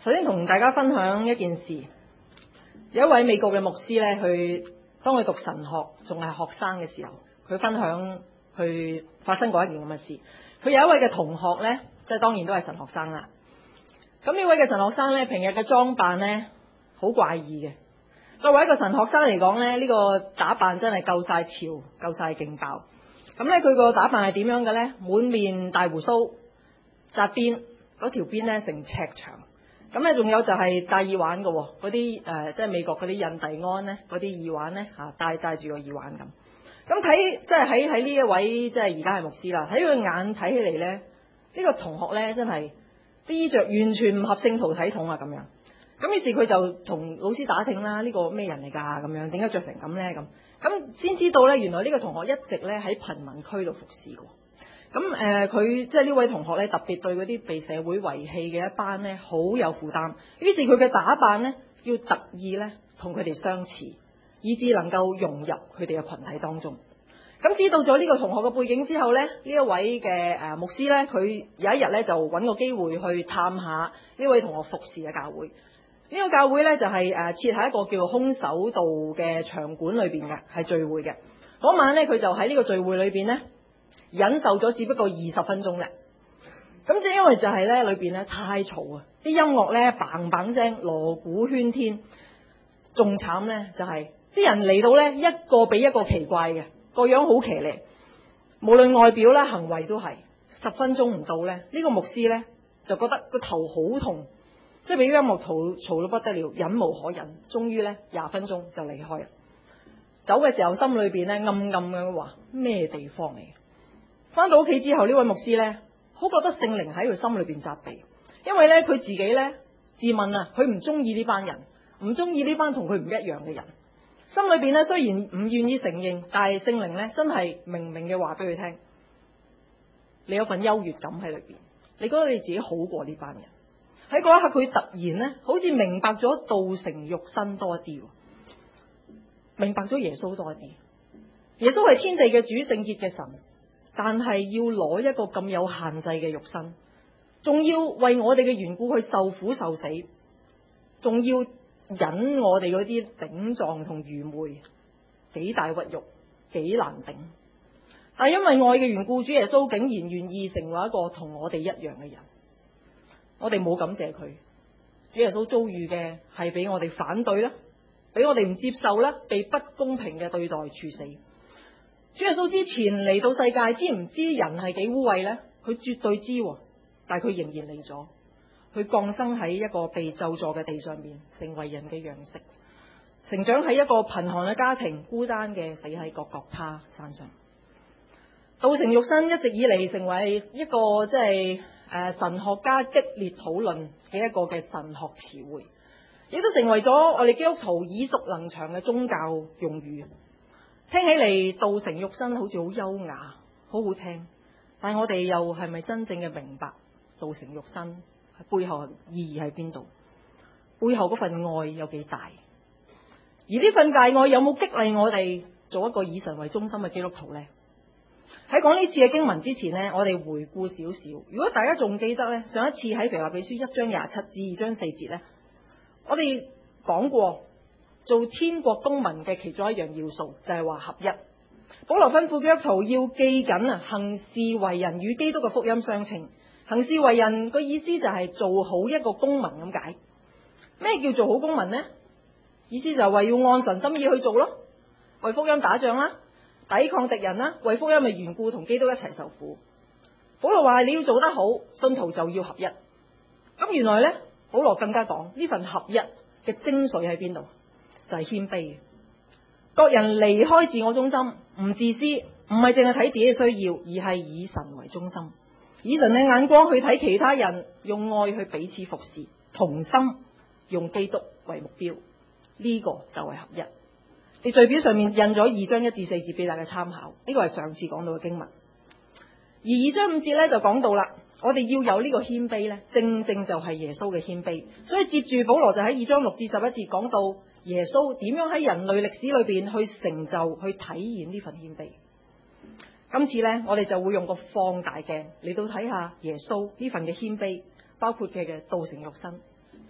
首先同大家分享一件事，有一位美國嘅牧師呢，當佢讀神學仲係學生嘅時候，佢分享佢發生過一件咁嘅事。佢有一位嘅同學呢，即係當然都係神學生啦。咁呢位嘅神學生呢，平日嘅裝扮呢，好怪異嘅。作為一個神學生嚟講呢，呢個打扮真係夠晒潮，夠晒勁爆。咁呢，佢個打扮係點樣嘅呢？滿面大鬍鬚，紮辮，嗰條辮呢成尺長。咁咧，仲有就係戴耳環嘅喎，嗰啲即係美國嗰啲印第安咧，嗰啲耳環咧嚇，戴住個耳環咁。咁睇即係喺呢一位即係而家係牧師啦，喺佢眼睇起嚟咧，呢個同學咧真係啲衣着完全唔合聖徒體統啊咁樣。咁於是佢就同老師打聽啦，呢個咩人嚟㗎咁樣？點解着成咁咧咁？咁先知道咧，原來呢個同學一直咧喺貧民區度服侍過。咁佢即係呢位同學咧，特別對嗰啲被社會遺棄嘅一班咧，好有負擔。於是佢嘅打扮咧，要特意咧同佢哋相似，以致能夠融入佢哋嘅群體當中。咁知道咗呢個同學嘅背景之後咧，呢一位嘅牧師咧，佢有一日咧就揾個機會去探下呢位同學服侍嘅教會。呢個教會咧就係設喺一個叫做空手道嘅場館裏邊嘅，係聚會嘅。嗰晚咧，佢就喺呢個聚會裏邊咧，忍受咗只不過20分鐘咧，咁即係因為就係咧裏邊咧太嘈啊，啲音樂咧嘭嘭聲，鑼鼓喧天，仲慘咧就係啲人嚟到咧一個比一個奇怪嘅，個樣好騎呢，無論外表啦行為都係。10分鐘唔到咧，呢個牧師咧就覺得個頭好痛，即係俾音樂嘈到不得了，忍無可忍，終於咧20分鐘就離開啦。走嘅時候心裏邊咧暗暗咁話咩地方嚟？翻到屋企之後，呢位牧師呢，好覺得聖靈喺佢心裏邊責備，因為呢，佢自己呢，自問啊，佢唔中意呢班人，唔中意呢班同佢唔一樣嘅人。心裏邊呢，雖然唔願意承認，但係聖靈呢，真係明明嘅話俾佢聽，你有份優越感喺裏邊，你覺得你自己好過呢班人。喺嗰一刻，佢突然呢，好似明白咗道成肉身多一啲，明白咗耶穌多一啲。耶穌係天地嘅主，聖潔嘅神。但係要攞一個咁有限制嘅肉身，仲要為我哋嘅緣故去受苦受死，仲要忍我哋嗰啲頂撞同愚昧，幾大屈辱，幾難頂。但係因為愛嘅緣故，主耶穌竟然願意成為一個同我哋一樣嘅人。我哋冇感謝佢，主耶穌遭遇嘅係俾我哋反對啦，俾我哋唔接受啦，被不公平嘅對待處死。主耶穌之前嚟到世界，知唔知人係幾污穢呢？佢絕對知，但係佢仍然嚟咗。佢降生喺一個被咒詛嘅地上面，成為人嘅樣式，成長喺一個貧寒嘅家庭，孤單嘅死喺各各他山上。道成肉身一直以嚟成為一個即係神學家激烈討論嘅一個嘅神學詞彙，亦都成為咗我哋基督徒耳熟能詳嘅宗教用語。聽起嚟道成肉身好似好優雅，好好聽，但係我哋又係咪真正嘅明白道成肉身背後意義喺邊度？背後嗰份愛有幾大？而呢份大愛有冇激勵我哋做一個以神為中心嘅基督徒呢？喺講呢次嘅經文之前呢，我哋回顧少少。如果大家仲記得呢，上一次喺腓立比書1章27至2章4節呢，我哋講過。做天國公民嘅其中一樣要素就係話合一。保羅吩咐基督徒要記緊啊，行事為人與基督嘅福音相稱。行事為人個意思就係做好一個公民咁解。咩叫做好公民呢？意思就係為要按神心意去做咯，為福音打仗啦，抵抗敵人啦，為福音嘅緣故同基督一齊受苦。保羅話你要做得好，信徒就要合一。咁原來呢，保羅更加講呢份合一嘅精髓喺邊度？就係謙卑。各人離開自我中心，唔自私，唔係淨係睇自己嘅需要，而係以神為中心，以神嘅眼光去睇其他人，用愛去彼此服侍，同心用基督為目標。呢個就係合一。你序表上面印咗2章1至4節俾大家參考，呢個係上次講到嘅經文。而2章5節咧就講到啦，我哋要有呢個謙卑咧，正正就係耶穌嘅謙卑。所以接住保羅就喺2章6至11節講到耶穌點樣喺人類歷史裏邊去成就、去體現呢份謙卑。今次呢，我哋就會用個放大鏡嚟到睇下耶穌呢份嘅謙卑，包括佢嘅道成肉身，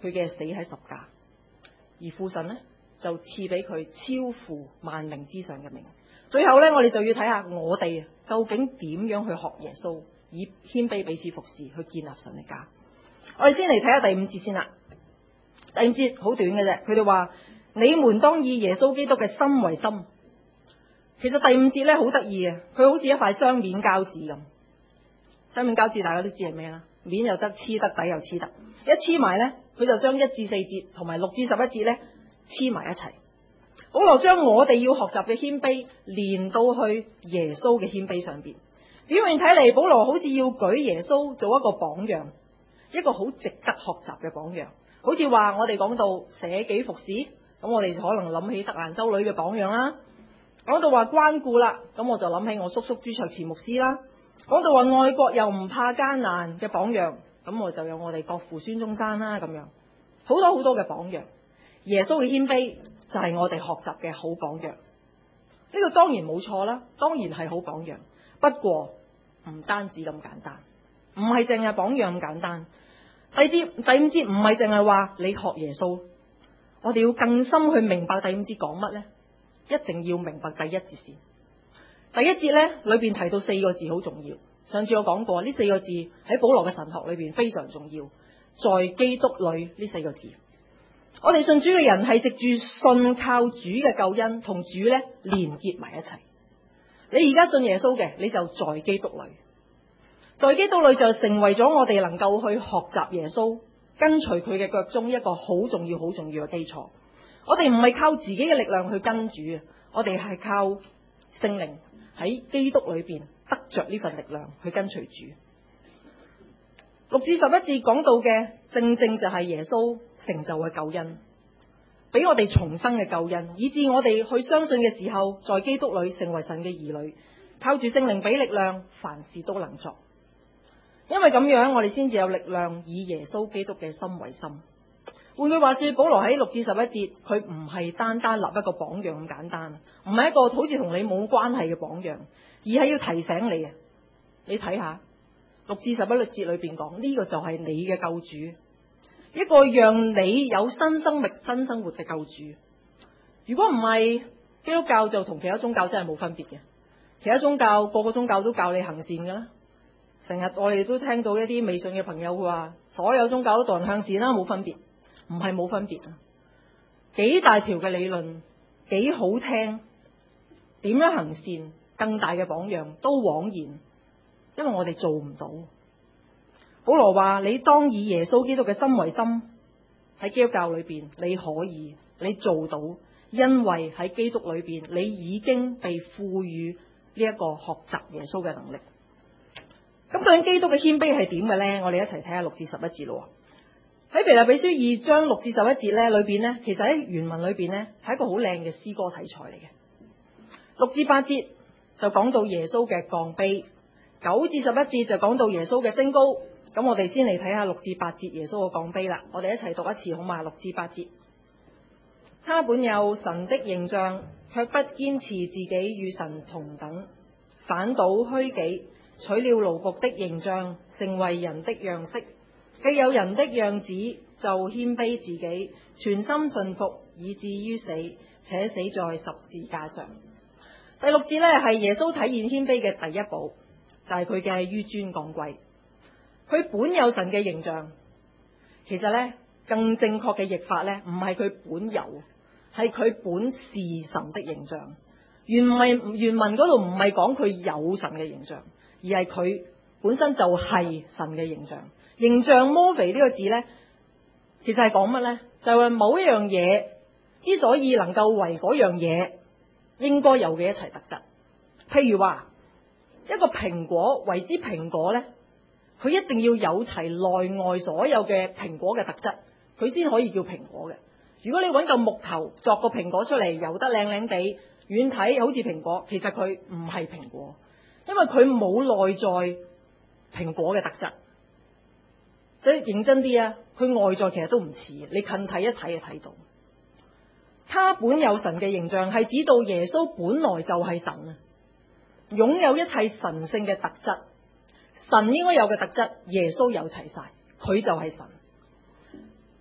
佢嘅死喺十架，而父神呢，就賜俾佢超乎萬名之上嘅名。最後呢，我哋就要睇下我哋究竟點樣去學耶穌，以謙卑彼此服侍去建立神嘅家。我哋先嚟睇下第五節先啦。第五節好短嘅啫，佢哋話你們當以耶穌基督嘅心為心。其實第五節咧好得意嘅，佢好似一塊雙面膠紙咁。雙面膠紙大家都知係咩啦？面又得黐得，底又黐得。一黐埋咧，佢就將1至4節同埋6至11節咧黐埋一齊。保羅將我哋要學習嘅謙卑連到去耶穌嘅謙卑上邊。表面睇嚟，保羅好似要舉耶穌做一個榜樣，一個好值得學習嘅榜樣。好似話我哋講到捨己服侍，咁我哋可能諗起德蘭修女嘅榜樣啦。講到話關顧啦，咁我就諗起我叔叔朱卓慈牧師啦。講到話愛國又唔怕艱難嘅榜樣，咁我就有我哋國父孫中山啦。咁樣好多好多嘅榜樣，耶穌嘅謙卑就係我哋學習嘅好榜樣。呢個當然冇錯啦，當然係好榜樣。不過唔單止咁簡單，唔係淨係榜樣咁簡單。第五節唔係淨係話你學耶穌，我哋要更深去明白第五節講乜呢？一定要明白第一節先。第一節呢裏邊提到4個字好重要。上次我講過呢4個字喺保羅嘅神學裏邊非常重要，在基督裏呢4個字。我哋信主嘅人係藉住信靠主嘅救恩，同主呢連結埋一齊。你而家信耶穌嘅，你就在基督裏。在基督裏就成為咗我哋能夠去學習耶穌，跟隨佢嘅腳蹤一個好重要、好重要嘅基礎。我哋唔係靠自己嘅力量去跟主啊，我哋係靠聖靈喺基督裏邊得着呢份力量去跟隨主。6至11節講到嘅正正就係耶穌成就嘅救恩，俾我哋重生嘅救恩，以致我哋去相信嘅時候，在基督裏成為神嘅兒女，靠住聖靈俾力量，凡事都能做。因為咁樣，我哋先至有力量以耶穌基督嘅心為心。換句話說，保羅喺6至11節，佢唔係單單立一個榜樣咁簡單，唔係一個好似同你冇關係嘅榜樣，而係要提醒你啊！你睇下6至11節裏邊講呢個就係你嘅救主，一個讓你有新生命、新生活嘅救主。如果唔係，基督教就同其他宗教真係冇分別嘅。其他宗教個個宗教都教你行善噶啦。成日我哋都聽到一啲未信嘅朋友話，所有宗教都導人向善啦，冇分別。唔係冇分別啊！幾大條嘅理論，幾好聽，點樣行善，更大嘅榜樣都枉然，因為我哋做唔到。保羅話：你當以耶穌基督嘅心為心。喺基督教裏邊，你可以，你做到，因為喺基督裏邊，你已經被賦予呢一個學習耶穌嘅能力。咁究竟基督嘅謙卑係點嘅呢？我哋一齊睇下6至11節咯。喺腓立比書2章6至11節咧裏邊咧，其實喺原文裏邊咧係一個好靚嘅詩歌題材嚟嘅。6至8節就講到耶穌嘅降卑，9至11節就講到耶穌嘅升高。咁我哋先嚟睇下6至8節耶穌嘅降卑啦。我哋一齊讀一次好嘛？6至8節，他本有神的形象，卻不堅持自己與神同等，反倒虛己，取了奴僕的形象，成為人的樣式。既有人的樣子，就謙卑自己，全心順服，以至於死，且死在十字架上。第6節呢係耶穌體現謙卑嘅第一步，就係佢嘅紆尊降貴。佢本有神嘅形象，其實呢更正確嘅譯法呢唔係佢本有，係佢本是神的形象。原文嗰度唔係講佢有神嘅形象，而係佢本身就係神嘅形象。形象 morphe 呢個字呢，其實係講乜呢？就係話某一樣嘢之所以能夠為嗰樣嘢應該有嘅一齊特質。譬如話一個蘋果為之蘋果呢，佢一定要有齊內外所有嘅蘋果嘅特質，佢先可以叫蘋果嘅。如果你揾嚿木頭作個蘋果出嚟，油得靚靚地，遠睇好似蘋果，其實佢唔係蘋果，因為佢冇內在蘋果嘅特質。即係認真啲啊，佢外在其實都唔似，你近睇一睇就睇到。他本有神嘅形象，係指到耶穌本來就係神啊，擁有一切神聖嘅特質。神應該有嘅特質，耶穌有齊晒，佢就係神。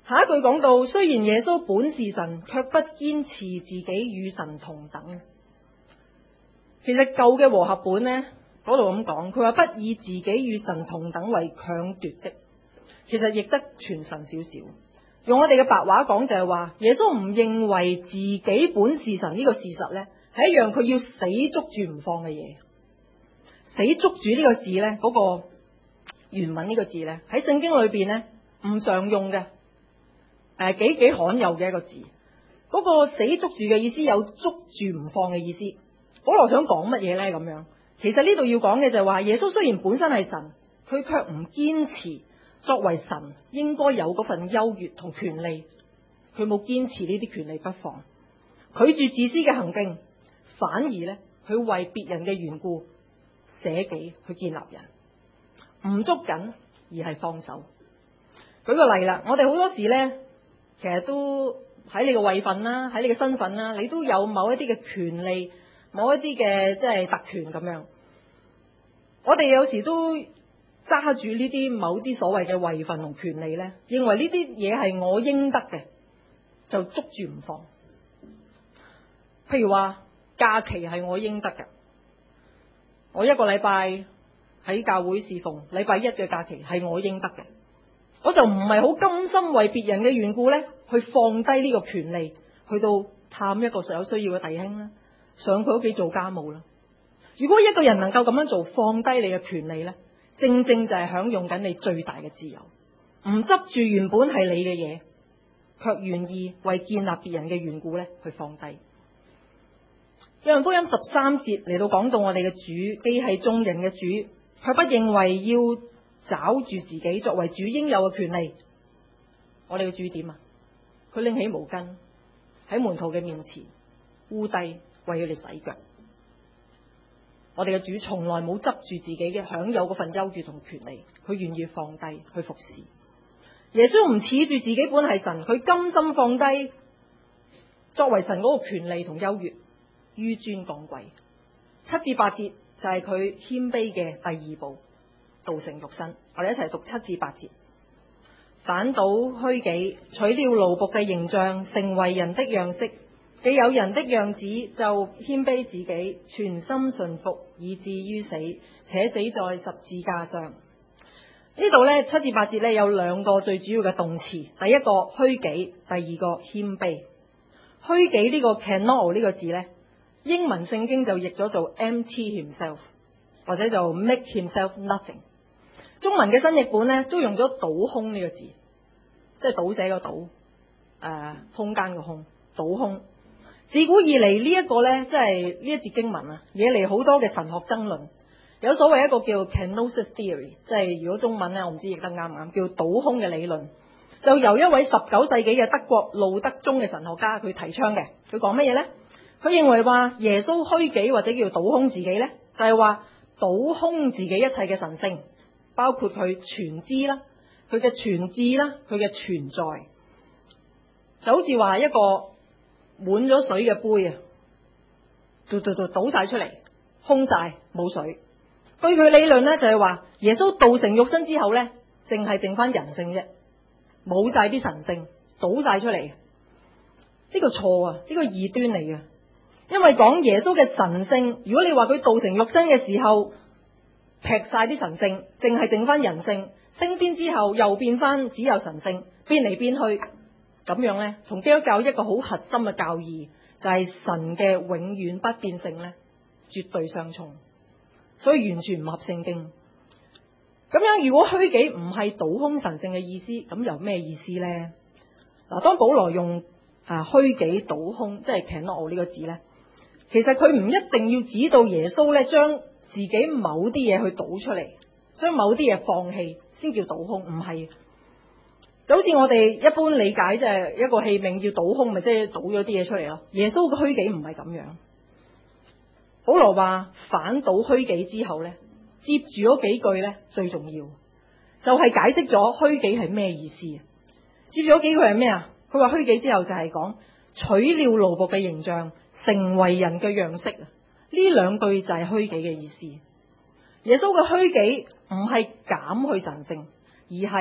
下一句講到，雖然耶穌本是神，卻不堅持自己與神同等。其實舊嘅和合本呢，嗰度咁講，佢話不以自己與神同等為強奪的。其實譯得傳神少少，用我哋嘅白話講就係話，耶穌唔認為自己本是神呢個事實呢，係一樣佢要死捉住唔放嘅嘢。死捉住呢個字呢，嗰個原文呢個字呢，喺聖經裏邊呢，唔常用嘅，幾罕有嘅一個字。嗰個死捉住嘅意思有捉住唔放嘅意思。保羅想講乜嘢呢？咁樣，其實呢度要講嘅就係話，耶穌雖然本身係神，佢卻唔堅持作為神應該有嗰份優越同權利，佢冇堅持呢啲權利不放，拒絕自私嘅行徑，反而呢，佢為別人嘅緣故捨己去建立人，唔捉緊而係放手。舉個例啦，我哋好多時呢，其實都喺你嘅位份啦，喺你嘅身份啦，你都有某一啲嘅權利，某一啲嘅即係特權咁樣。我哋有時都揸住呢啲某啲所謂嘅位份同權利呢，認為呢啲嘢係我應得嘅，就捉住唔放。譬如話假期係我應得嘅，我一個禮拜喺教會侍奉，禮拜一嘅假期係我應得嘅，我就唔係好甘心為別人嘅緣故呢，去放低呢個權利，去到探一個有需要嘅弟兄啦，上佢屋企做家務啦。如果一個人能夠咁樣做，放低你嘅權利呢，正正就係享用緊你最大嘅自由，唔執住原本係你嘅嘢，卻願意為建立別人嘅緣故呢去放低。約翰福音13節嚟到講到我哋嘅主既係眾人嘅主，卻不認為要找住自己作為主應有嘅權利。我哋嘅主點啊？佢拎起毛巾喺門徒嘅面前污低，為佢哋洗腳。我哋嘅主從來冇執住自己嘅享有嗰份優越同權利，佢願意放低去服侍。耶穌唔恃住自己本係神，佢甘心放低作為神嗰個權利同優越，紆尊降貴。7至8節就係佢謙卑嘅第二步，道成肉身。我哋一齊讀7至8節。反倒虛己，取了奴僕嘅形象，成為人的樣式。既有人的樣子，就謙卑自己，全心順服，以至於死，且死在十字架上。呢度呢7至8節呢有兩個最主要嘅動詞，第一個虛己，第二個謙卑。虛己呢個 keno 呢個字呢，英文聖經就譯咗做 empty himself， 或者就 make himself nothing。中文嘅新譯本呢都用咗倒空呢個字，即係倒瀉個倒，空間個空，倒空。自古以嚟呢一個呢，即係呢一節經文啊，惹嚟好多嘅神學爭論。有所謂一個叫 kenosis theory， 即係如果中文呢，我唔知譯得啱唔啱，叫倒空嘅理論。就由一位19世紀嘅德國路德宗嘅神學家佢提倡嘅。佢講乜嘢呢？佢認為話耶穌虛己或者叫倒空自己呢，就係話倒空自己一切嘅神性，包括佢全知啦，佢嘅全智啦，佢嘅存在，就好似話一個滿咗水嘅杯啊，倒晒出嚟，空晒冇水。據佢理論呢，就係話耶穌道成肉身之後呢，淨係剩翻人性啫，冇晒啲神性，倒晒出嚟。呢個錯啊，呢個異端嚟嘅。因為講耶穌嘅神性，如果你話佢道成肉身嘅時候劈晒啲神性，淨係剩翻人性，升天之後又變翻只有神性，變嚟變去。咁樣呢，同基督教一個好核心嘅教義就係神嘅永遠不變性呢，絕對相衝，所以完全唔合聖經。咁樣如果虛己唔係倒空神性嘅意思，咁又咩意思呢？嗱，當保羅用虛己倒空，即係 keno 呢個字呢，其實佢唔一定要指到耶穌呢將自己某啲嘢去倒出嚟，將某啲嘢放棄先叫倒空，唔係。就好似我哋一般理解，即係一個器皿要倒空，咪即係倒咗啲嘢出嚟咯。耶穌嘅虛己唔係咁樣。保羅話反倒虛己之後呢，接住嗰幾句呢，最重要就係解釋咗虛己係咩意思。接住嗰幾句係咩啊？佢話虛己之後就係講取了奴僕嘅形象，成為人嘅樣式啊。呢兩句就係虛己嘅意思。耶穌嘅虛己唔係減去神性，而係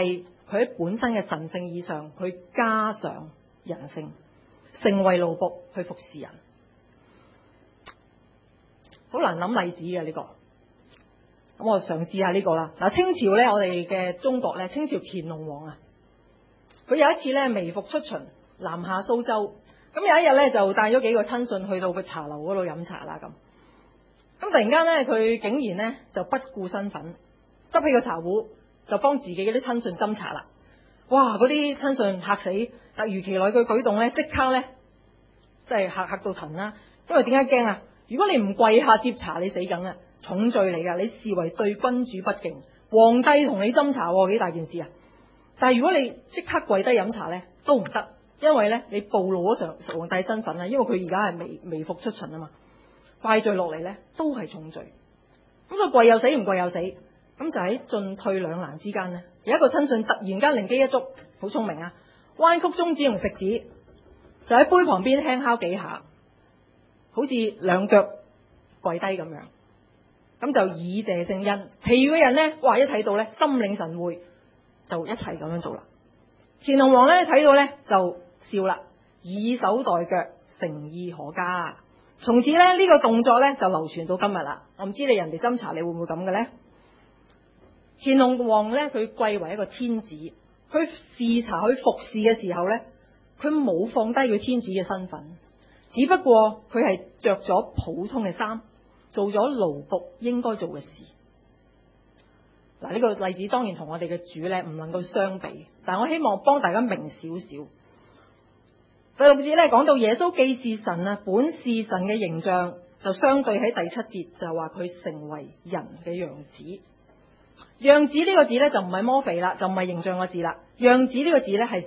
佢喺本身嘅神性以上，佢加上人性，成為奴僕去服侍人。好難諗例子嘅呢個，咁我嘗試下呢個啦。嗱，清朝呢，我哋嘅中國呢，清朝乾隆王啊，佢有一次呢，微服出巡，南下蘇州，咁有一日呢，就帶咗幾個親信去到個茶樓嗰度飲茶啦咁突然間呢，佢竟然呢，就不顧身份，執起個茶壺就幫自己嗰啲親信斟茶啦。哇！嗰啲親信嚇死，突如其來嘅舉動呢，即刻呢，即係嚇到騰啦。因為點解驚啊？如果你唔跪下接茶，你死梗啊，重罪嚟噶，你視為對君主不敬。皇帝同你斟茶幾大件事啊！但係如果你即刻跪低飲茶呢，都唔得，因為呢，你暴露咗皇帝身份啊，因為佢而家係微服出巡啊嘛，怪罪落嚟呢，都係重罪。咁所以跪又死，唔跪又死。咁就喺進退兩難之間呢，有一個親信突然間靈機一觸，好聰明啊！彎曲中指同食指，就喺杯旁邊輕敲幾下，好似兩腳跪低咁樣，咁就以謝聖恩。其餘嘅人呢，哇！一睇到呢，心領神會，就一齊咁樣做啦。乾隆王呢，睇到呢，就笑啦，以手代腳，誠意可嘉。從此呢，呢個動作呢，就流傳到今日啦。我唔知你人哋斟茶，你會唔會咁嘅呢？乾隆王呢，佢貴為一個天子，佢侍茶去服侍嘅時候呢，佢冇放低佢天子嘅身份，只不過佢係着咗普通嘅衫，做咗奴僕應該做嘅事。嗱，呢個例子當然同我哋嘅主呢唔能夠相比，但我希望幫大家明少少。第六節呢，講到耶穌既是神啊，本是神嘅形象，就相對喺第七節就話佢成為人嘅樣子。樣子呢個字呢，就唔係摩肥啦，就唔係形象個字啦。樣子呢個字呢，係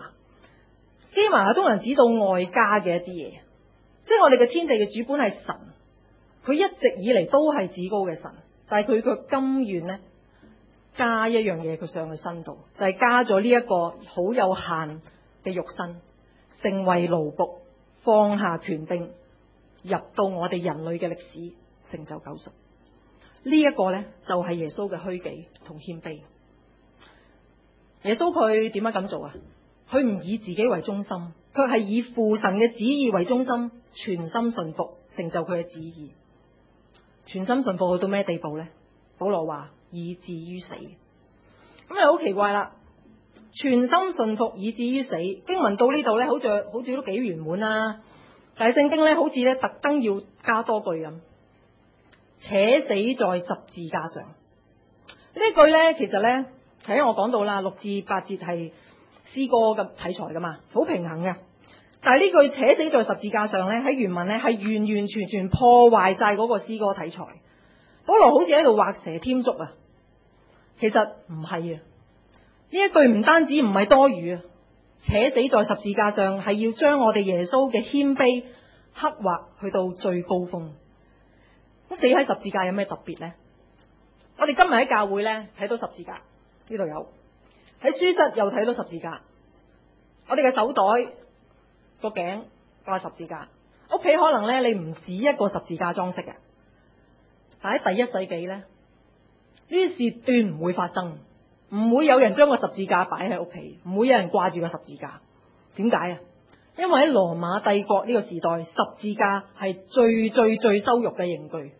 schema 通常指到外加嘅一啲嘢，即係我哋嘅天地嘅主本係神，佢一直以嚟都係至高嘅神，但係佢卻甘願呢加一樣嘢佢上去身度，就係加咗呢一個好有限嘅肉身，成為奴僕，放下權柄，入到我哋人類嘅歷史，成就救贖。呢一個呢，就係耶穌嘅虛己同謙卑。耶穌佢點樣咁做啊？佢唔以自己為中心，佢係以父神嘅旨意為中心，全心信服，成就佢嘅旨意。全心信服去到咩地步呢？保羅話以至於死。咁又好奇怪啦！全心信服以至於死，經文到呢度呢，好似都幾圓滿啦。但係聖經呢，好似呢特登要加多句咁。且死在十字架上，呢句呢，其實呢，頭先我講到啦，6至8節係詩歌嘅題材噶嘛，好平衡嘅。但係呢句且死在十字架上呢，喺原文呢係完完全全破壞晒嗰個詩歌題材。保羅好似喺度畫蛇添足啊，其實唔係啊。呢一句唔單止唔係多餘啊，且死在十字架上係要將我哋耶穌嘅謙卑刻畫去到最高峰。咁死喺十字架有咩特別呢？我哋今日喺教會呢，睇到十字架，呢度有，喺書室又睇到十字架，我哋嘅手袋個頸掛十字架，屋企可能呢，你唔止一個十字架裝飾嘅。但喺第一世紀呢，呢啲事斷唔會發生，唔會有人將個十字架擺喺屋企，唔會有人掛住個十字架。點解啊？因為喺羅馬帝國呢個時代，十字架係最羞辱嘅刑具。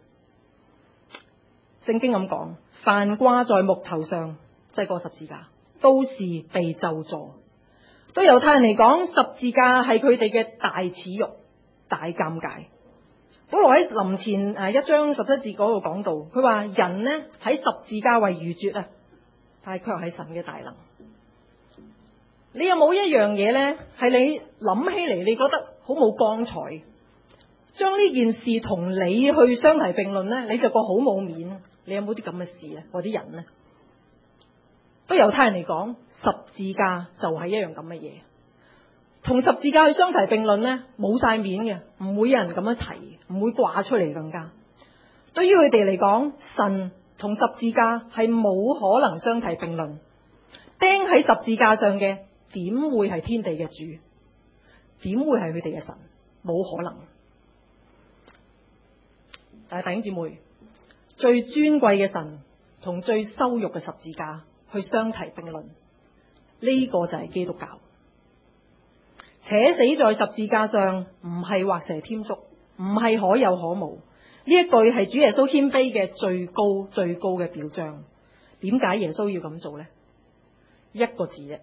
聖經咁講，凡掛在木頭上，即係個十字架，都是被咒詛。對猶太人嚟講，十字架係佢哋嘅大恥辱、大尷尬。保羅喺林前1章17節嗰度講到，佢話人呢喺十字架為愚拙啊，但係卻係神嘅大能。你有冇一樣嘢呢？係你諗起嚟，你覺得好冇光彩，將呢件事同你去相提並論呢，你就覺好冇面。你有冇啲咁嘅事呢？或者人呢？對猶太人嚟講，十字架就係一樣咁嘅嘢，同十字架去相提並論呢，冇晒面嘅，唔會有人咁樣提，唔會掛出嚟。更加對於佢哋嚟講，神同十字架係冇可能相提並論。釘喺十字架上嘅，點會係天地嘅主？點會係佢哋嘅神？冇可能。但係弟兄姊妹，最尊貴嘅神同最羞辱嘅十字架去相提並論， 呢個就係基督教。且死在十字架上唔係畫蛇添足，唔係可有可無。呢一句係主耶穌謙卑嘅最高最高嘅表彰。點解耶穌要咁做呢？一個字啫，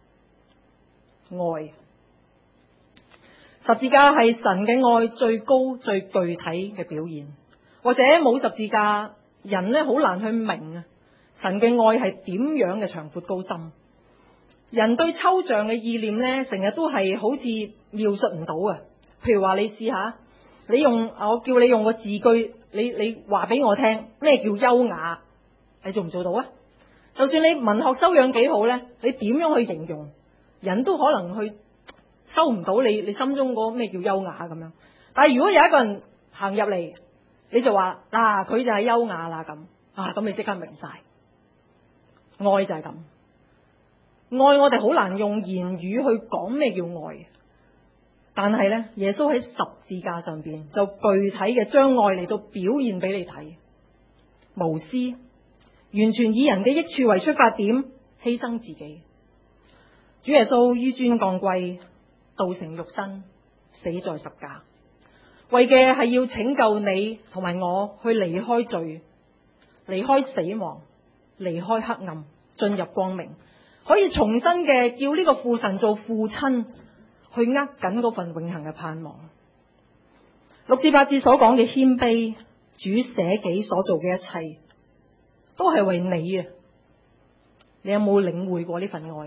愛。十字架係神嘅愛最高最具體嘅表現。或者冇十字架，人呢好難去明啊神嘅愛係點樣嘅長闊高深。人對抽象嘅意念呢，成日都係好似描述唔到啊。譬如話你試下，我叫你用個字句，你話俾我聽咩叫優雅，你做唔做到啊？就算你文學修養幾好呢，你點樣去形容，人都可能去收唔到你心中嗰咩叫優雅咁樣。但係如果有一個人行入嚟，你就話嗱，佢就係優雅啦咁咁你即刻明晒。愛就係咁，愛我哋好難用言語去講咩叫愛，但係呢，耶穌喺十字架上邊就具體嘅將愛嚟到表現俾你睇，無私，完全以人嘅益處為出發點，犧牲自己。主耶穌紆尊降貴，道成肉身，死在十架，為嘅係要拯救你同埋我去離開罪，離開死亡，離開黑暗，進入光明，可以重新嘅叫呢個父神做父親，去握緊嗰份永恆嘅盼望。6至8節所講嘅謙卑，主捨己所做嘅一切，都係為你啊！你有冇領會過呢份愛？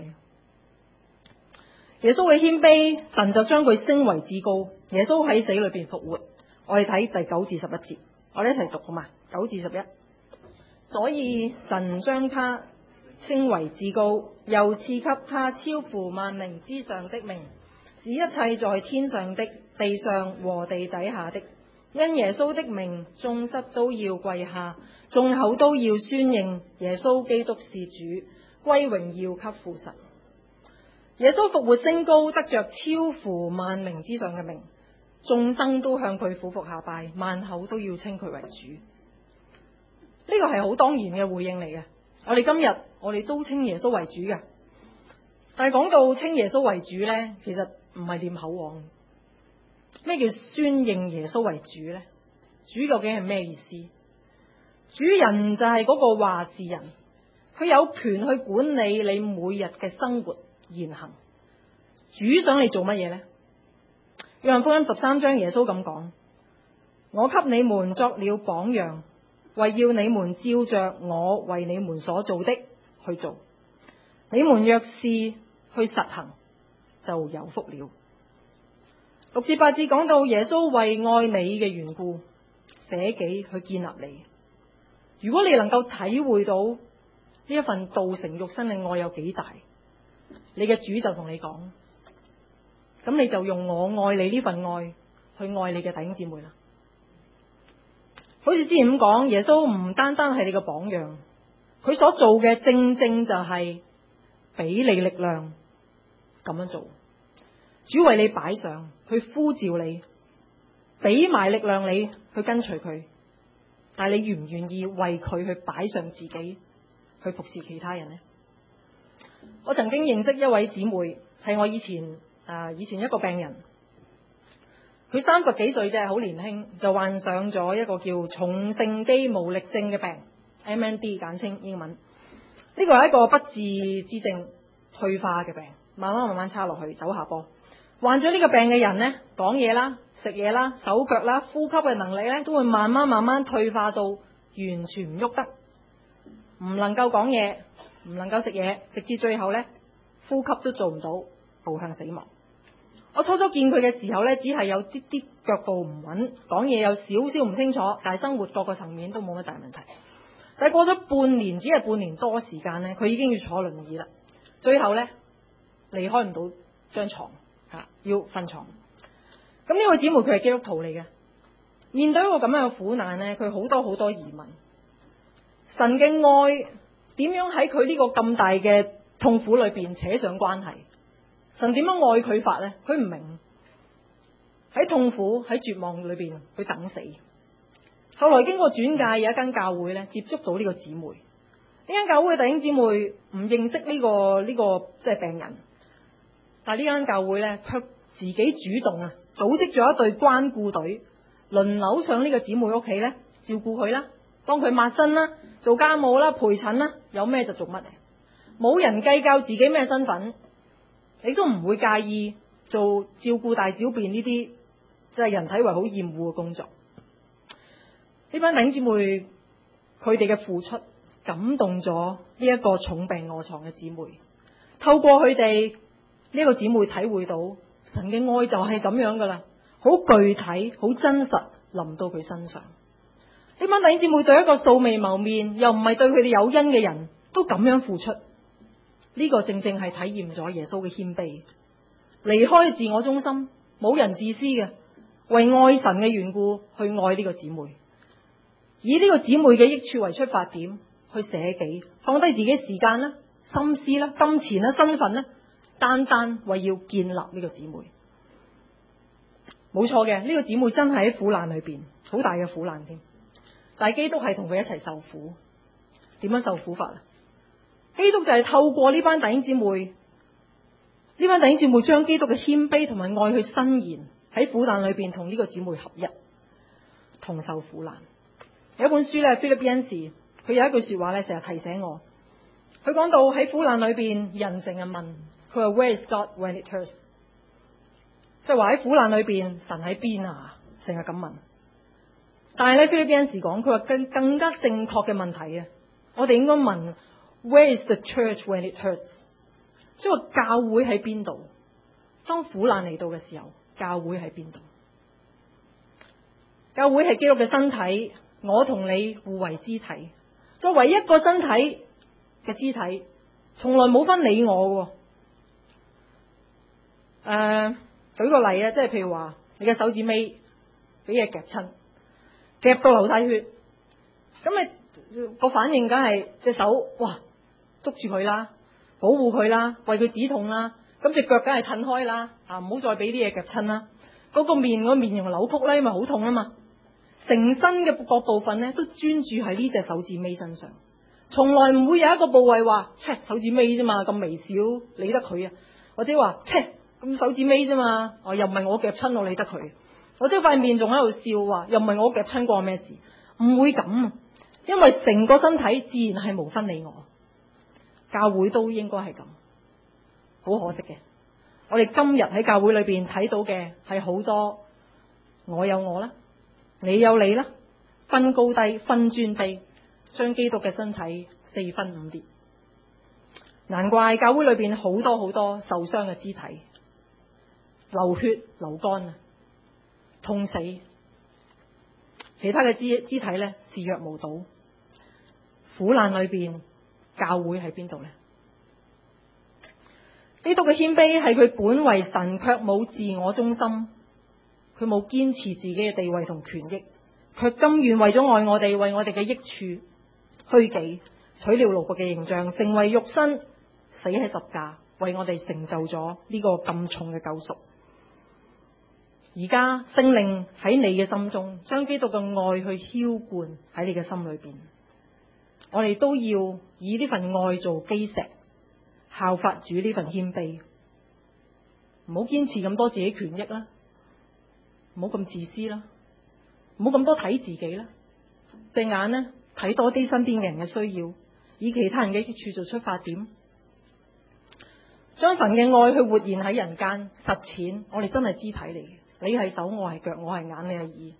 耶穌嘅謙卑，神就將佢升為至高。耶穌喺死裏邊復活。我哋睇第9至11節，我哋一齊讀好嘛？9至11。所以神將他升為至高，又賜給他超乎萬名之上的名，使一切在天上的、地上和地底下的，因耶穌的名，眾膝都要跪下，眾口都要宣認耶穌基督是主，歸榮耀給父神。耶穌復活升高，得着超乎萬名之上嘅名，眾生都向佢俯伏下拜，萬口都要稱佢為主。呢個係好當然嘅回應嚟嘅。我哋今日我哋都稱耶穌為主嘅，但係講到稱耶穌為主呢，其實唔係念口簧。咩叫宣認耶穌為主呢？主究竟係咩意思？主人就係嗰個話事人，佢有權去管理你每日嘅生活言行。主想你做乜嘢呢？約翰福音13章耶穌咁講：我給你們作了榜樣，為要你們照着我為你們所做的去做。你們若是去實行，就有福了。6至8節講到耶穌為愛你嘅緣故，捨己去建立你。如果你能夠體會到呢一份道成肉身嘅愛有幾大，你嘅主就同你講，咁你就用我愛你呢份愛去愛你嘅弟兄姊妹啦。好似之前咁講，耶穌唔單單係你嘅榜樣，佢所做嘅正正就係俾你力量咁樣做。主為你擺上，去呼召你，俾埋力量你去跟隨佢。但係你願唔願意為佢去擺上自己，去服侍其他人呢？我曾經認識一位姊妹，係我以前一個病人，佢30幾歲啫，好年輕，就患上咗一個叫重性肌無力症嘅病 ，MND 簡稱英文。呢個係一個不治之症，退化嘅病，慢慢差落去，走下坡。患咗呢個病嘅人呢，講嘢啦、食嘢啦、手腳啦、呼吸嘅能力呢，都會慢慢退化到完全唔喐得，唔能夠講嘢，唔能夠食嘢，直至最後呢，呼吸都做唔到，步向死亡。我初初見佢嘅時候呢，只係有啲腳步唔穩，講嘢有少少唔清楚，但係生活各個層面都冇乜大問題。但係過咗半年，只係半年多時間呢，佢已經要坐輪椅啦。最後呢，離開唔到張床。要瞓床。咁呢位姊妹佢係基督徒嚟嘅，面對一個咁樣嘅苦難呢，佢好多疑問。神嘅愛點樣喺佢呢個咁大嘅痛苦裏邊扯上關係？神點樣愛佢法呢？佢唔明。喺痛苦喺絕望裏邊，佢等死。後來經過轉介，有一間教會呢接觸到呢個姊妹。 間教會嘅弟兄姊妹唔認識呢個即係病人，但係呢間教會咧卻自己主動啊，組織咗一隊關顧隊，輪流上呢個姊妹屋企咧照顧佢啦，幫佢抹身啦、做家務啦、陪診啦，有咩就做乜，冇人計較自己咩身份，你都唔會介意做照顧大小便呢啲即係人體為好厭惡嘅工作。呢班弟兄姊妹佢哋嘅付出感動咗呢一個重病臥床嘅姊妹，透過佢哋呢個姊妹體會到神嘅愛就係咁樣噶啦，好具體好真實臨到佢身上。呢班弟兄姊妹對一個素未謀面又唔係對佢哋有恩嘅人都咁樣付出，呢個正正係體驗咗耶穌嘅謙卑，離開自我中心，冇人自私嘅，為愛神嘅緣故去愛呢個姊妹，以呢個姊妹嘅益處為出發點去捨己，放低自己時間啦、心思啦、金錢啦、身份啦，單單為要建立呢個姊妹。冇錯嘅，呢個姊妹真係喺苦難裏邊，好大嘅苦難添。但係基督係同佢一齊受苦，點樣受苦法啊？基督就係透過呢班弟兄姊妹，呢班弟兄姊妹將基督嘅謙卑同埋愛去伸延，喺苦難裏邊同呢個姊妹合一，同受苦難。有一本書咧，菲律賓士，佢有一句說話咧，成日提醒我。佢講到喺苦難裏邊，人成日問佢話 Where is God when it hurts？ 即係話喺苦難裏邊，神喺邊啊？成日咁問。但係咧，菲律賓士講，佢話更加正確嘅問題啊，我哋應該問 Where is the church when it hurts？ 即係話教會喺邊度？當苦難嚟到嘅時候，教會喺邊度？教會係基督嘅身體，我同你互為肢體，作為一個身體嘅肢體，從來冇分你我嘅。舉個例啊，即係譬如話你嘅手指尾俾嘢夾親，夾到流晒血，咁你個反應梗係隻手哇捉住佢啦，保護佢啦，為佢止痛啦，咁隻腳梗係褪開啦，唔好再俾啲嘢夾親啦。嗰個面容扭曲啦，因為好痛啊嘛。成身嘅各部分咧都專注喺呢隻手指尾身上，從來唔會有一個部位話手指尾啫嘛，咁微小理得佢啊，或者話咁手指尾啫嘛，又唔係我夾親我理得佢，或者塊面仲喺度笑話又唔係我夾親過咩事，唔會咁，因為成個身體自然係無分你我，教會都應該係咁。好可惜嘅，我哋今日喺教會裏邊睇到嘅係好多我有我啦，你有你啦，分高低分尊卑，將基督嘅身體四分五裂。難怪教會裏邊好多受傷嘅肢體，流血流乾啊，痛死。其他嘅肢體咧視若無睹。苦難裏邊教會喺邊度呢？基督嘅謙卑係佢本為神，卻冇自我中心，佢冇堅持自己嘅地位同權益，卻甘願為咗愛我哋，為我哋嘅益處虛己，取了奴僕嘅形象，成為肉身，死喺十架，為我哋成就咗呢個咁重嘅救贖。而家聖靈喺你嘅心中，將基督嘅愛去澆灌喺你嘅心裏邊，我哋都要以呢份愛做基石，效法主呢份謙卑，唔好堅持咁多自己權益啦，唔好咁自私啦，唔好咁多睇自己啦，隻眼呢睇多啲身邊嘅人嘅需要，以其他人嘅益處做出發點，將神嘅愛去活現喺人間，實踐我哋真係肢體嚟嘅，你係手，我係腳，我係眼，你係耳。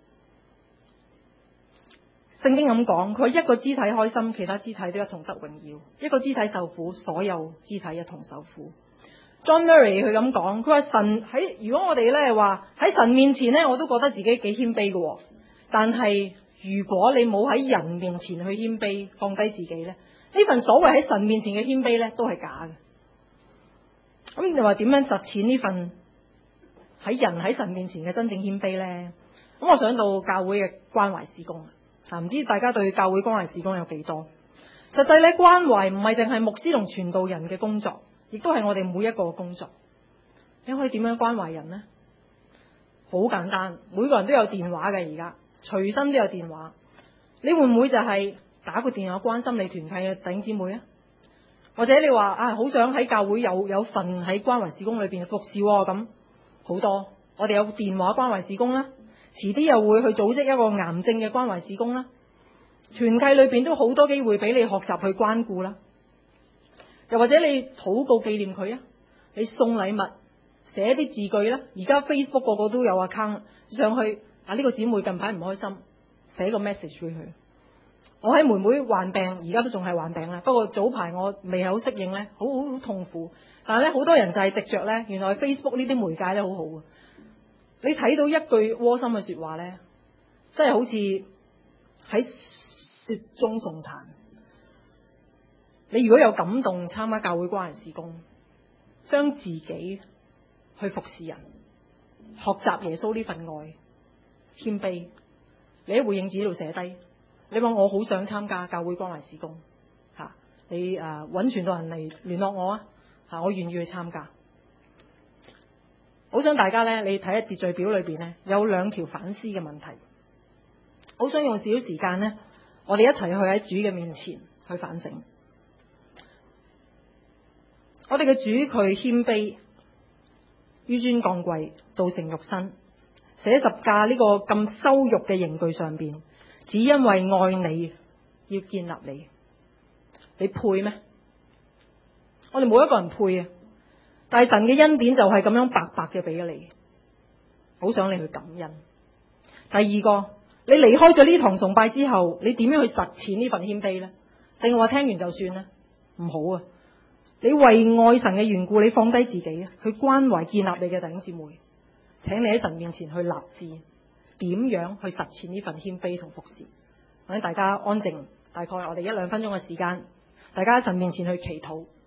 聖經咁講，佢話一個肢體開心，其他肢體都一同得榮耀；一個肢體受苦，所有肢體一同受苦。John Murray 佢咁講，佢話神喺，如果我哋咧話喺神面前咧，我都覺得自己幾謙卑嘅，但係如果你冇喺人面前去謙卑，放低自己咧，呢份所謂喺神面前嘅謙卑咧，都係假嘅。咁你話點樣實踐呢份喺人喺神面前嘅真正謙卑咧？咁我想到教會嘅關懷事工。唔知大家對教會關懷事工有幾多？實際咧，關懷唔係淨係牧師同傳道人嘅工作，亦都係我哋每一個嘅工作。你可以點樣關懷人呢？好簡單，每個人都有電話嘅，而家隨身都有電話。你會唔會就係打個電話關心你團契嘅弟兄姊妹啊？或者你話好想喺教會有份喺關懷事工裏邊服侍咁，好多我哋有電話關懷事工啦，遲啲又會去組織一個癌症嘅關懷事工啦。團契裏邊都好多機會俾你學習去關顧啦。又或者你禱告紀念佢啊，你送禮物，寫啲字句啦。而家 Facebook 個個都有 account 上去呢個姊妹近排唔開心，寫個 message 俾佢。我喺妹妹患病，而家都仲係患病啦。不過早排我未係好適應咧，好痛苦。但係咧，好多人就係藉着咧，原來 Facebook 呢啲媒介咧好好啊。你睇到一句窩心嘅說話咧，真係好似喺雪中送炭。你如果有感動參加教會關係事工，將自己去服侍人，學習耶穌呢份愛，謙卑，你喺回應紙度寫低。你話我好想參加教會關懷事工，你揾傳道人嚟聯絡我啊，我願意去參加。好想大家咧，你睇下秩序表裏邊咧有2條反思嘅問題，好想用少少時間咧，我哋一齊去喺主嘅面前去反省。我哋嘅主佢謙卑，紆尊降貴，道成肉身，寫十架呢個咁羞辱嘅刑具上邊，只因為愛你，要建立你，你配咩？我哋冇一個人配啊！但係神嘅恩典就係咁樣白白嘅俾咗你，好想你去感恩。第二個，你離開咗呢堂崇拜之後，你點樣去實踐呢份謙卑呢？定話聽完就算呢？唔好啊！你為愛神嘅緣故，你放低自己，去關懷建立你嘅弟兄姊妹，請你喺神面前去立志，點樣去實踐呢份謙卑同服侍。或者大家安靜，大概我哋1-2分鐘嘅時間，大家喺神面前去祈禱。